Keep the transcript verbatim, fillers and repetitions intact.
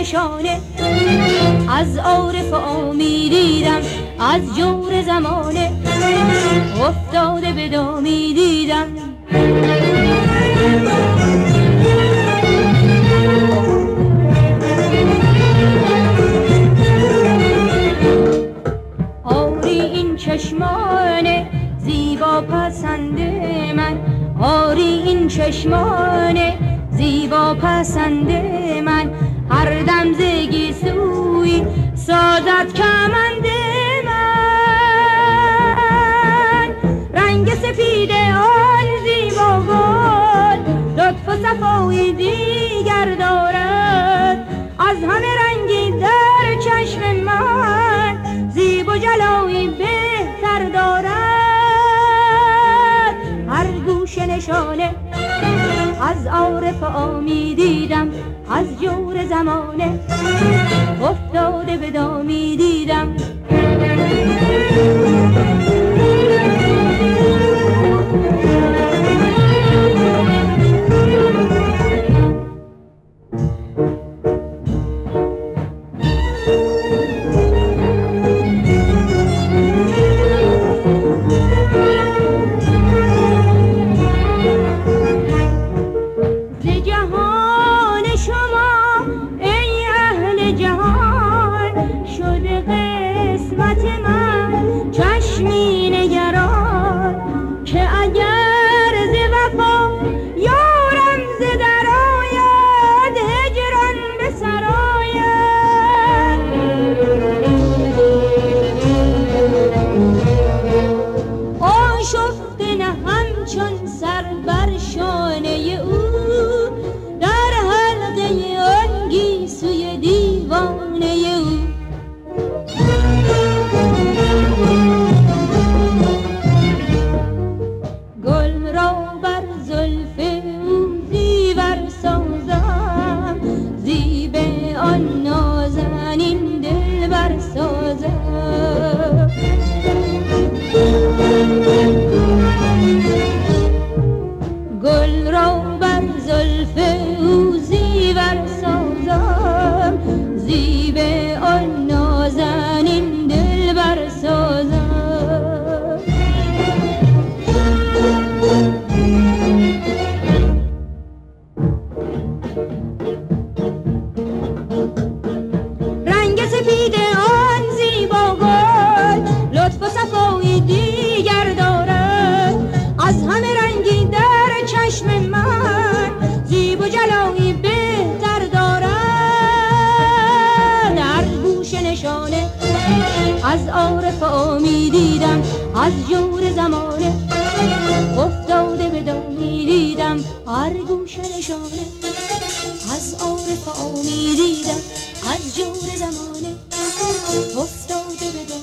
نشانه از عارف عامی دیدم، از جور زمانه افتاده به دامی دیدم. آری این چشمان زیبا پسند من، آری این چشمان زیبا پسند من، هر دم زگی سوی سازد کمند من. رنگ سپید آن زیبا گل لطف و صفای دیگر دارد، از همه رنگی در چشم من زیب و جلایی بهتر دارد. هر گوشه نشانه از عارف عامی دیدم، از جور زمانه افتاده به دامی دیدم. از عارف عامی دیدم، از جور زمانه افتاده به دامی دیدم. هر گوشه نشانه از عارف عامی دیدم، از جور زمانه افتاده به دامی.